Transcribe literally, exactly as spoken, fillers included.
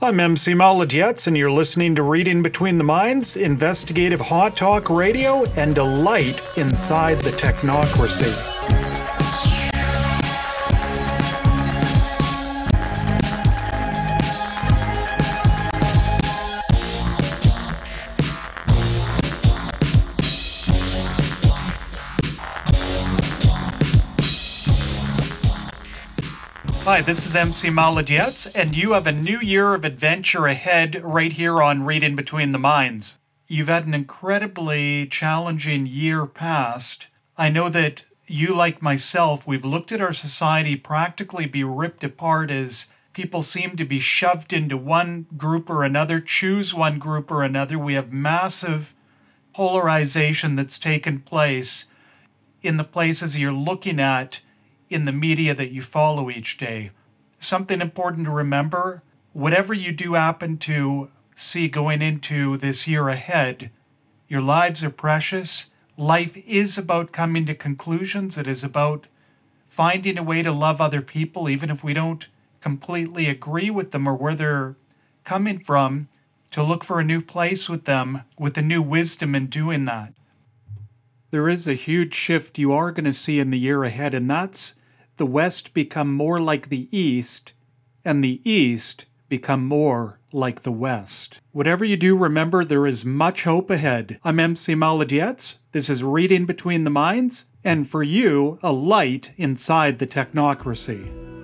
I'm M C Maladjetz, and you're listening to Reading Between the Minds, investigative hot talk radio, and delight inside the technocracy. Hi, this is M C Maladjetz, and you have a new year of adventure ahead right here on Reading Between the Minds. You've had an incredibly challenging year past. I know that you, like myself, we've looked at our society practically be ripped apart as people seem to be shoved into one group or another, choose one group or another. We have massive polarization that's taken place in the places you're looking at in the media that you follow each day. Something important to remember, whatever you do happen to see going into this year ahead, your lives are precious. Life is about coming to conclusions. It is about finding a way to love other people, even if we don't completely agree with them or where they're coming from, to look for a new place with them with a new wisdom in doing that. There is a huge shift you are going to see in the year ahead, and that's the West become more like the East, and the East become more like the West. Whatever you do, remember there is much hope ahead. I'm M C Maladjetz. This is Reading Between the Minds, and for you, a light inside the technocracy.